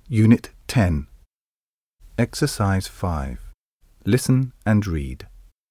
Unit 10. Exercise 5. Listen and read.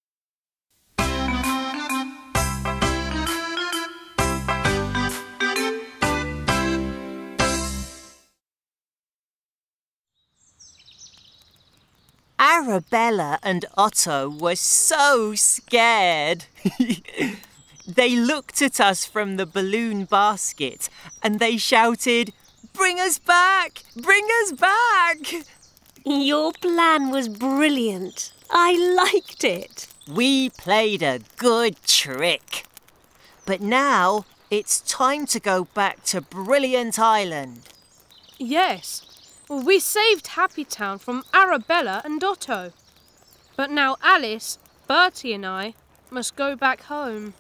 Arabella and Otto were so scared. They looked at us from the balloon basket and they shouted, "Bring us back! Bring us back!" Your plan was brilliant. I liked it. We played a good trick. But now it's time to go back to Brilliant Island. Yes, we saved Happy Town from Arabella and Otto. But now Alice, Bertie and I must go back home.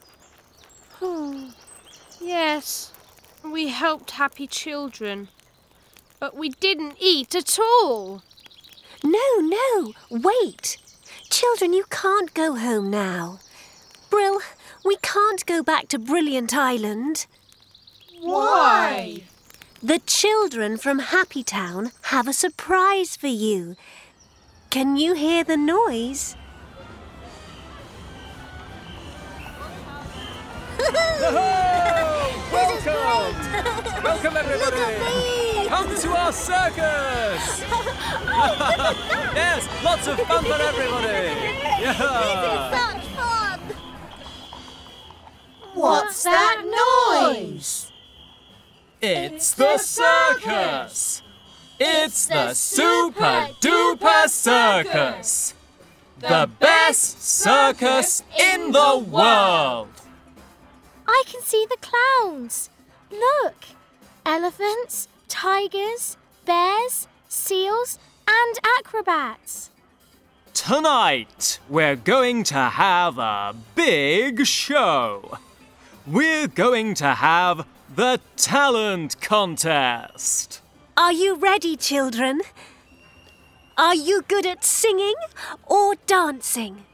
Yes, we helped happy children, but we didn't eat at all. No, wait. Children, you can't go home now. Brill, we can't go back to Brilliant Island. Why? The children from Happy Town have a surprise for you. Can you hear the noise? Welcome! Welcome everybody! Come to our circus! Yes, lots of fun for everybody! Yeah. Such fun! What's that noise? It's the circus! It's the Super Duper Circus! The best circus in the world! I can see the clowns. Look! Elephants, tigers, bears, seals, and acrobats. Tonight, we're going to have a big show. We're going to have the talent contest. Are you ready, children? Are you good at singing or dancing?